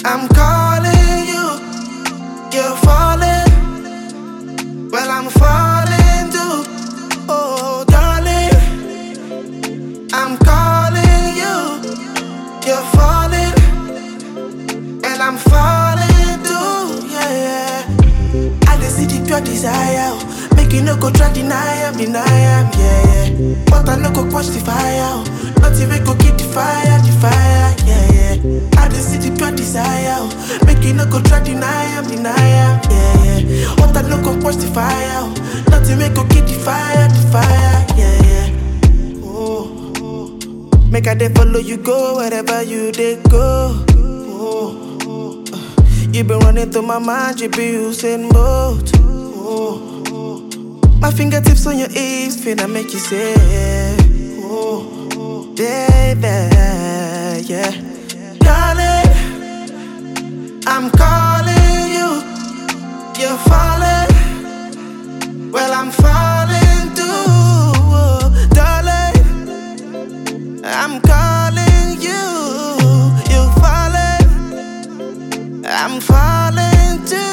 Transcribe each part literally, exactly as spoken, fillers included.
I'm calling you, you're falling. Well, I'm falling too. Oh, darling, I'm calling you, you're falling. And I'm falling too, yeah, yeah. I just see the pure desire. Make you no go try deny am, deny am, yeah, yeah. But I no go quench the fire. Not even go keep the fire, the fire, yeah, yeah. I just see the pure desire. Make you no go try deny am, deny am, yeah, yeah. But I no go quench the fire. Not even go keep the fire, the fire, yeah, yeah. Oh, oh. Make I dey follow you go wherever you dey go. Oh, oh. You been running through my mind, you be using both. Oh, oh. My fingertips on your hips, finna make you say, oh, oh, baby, yeah. Darling, I'm calling you, you're falling. Well, I'm falling too, oh, darling. I'm calling you, you're falling. I'm falling too.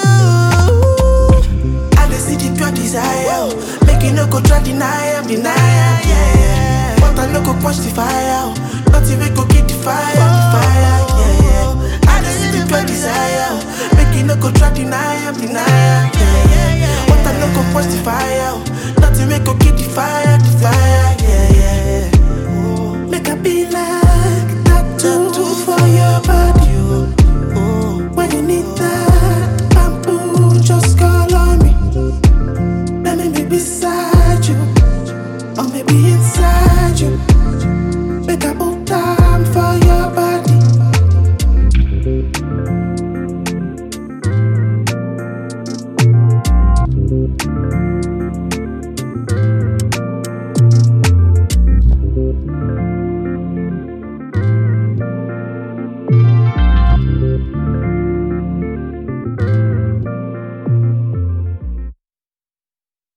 I just see the pure desire. Make you no go try deny am, deny am, yeah, yeah. But I no go quench the fire. Not even go keep the fire, the fire, yeah, yeah. I just see the pure desire. Make you no go try deny am, deny am, yeah, yeah. But I no go quench the fire. Not even go keep the fire, the fire, yeah, yeah. Oh. Make I be like tattoo for your body. Oh. When you need that bamboo, just call on me. Let me be beside you, or maybe inside you.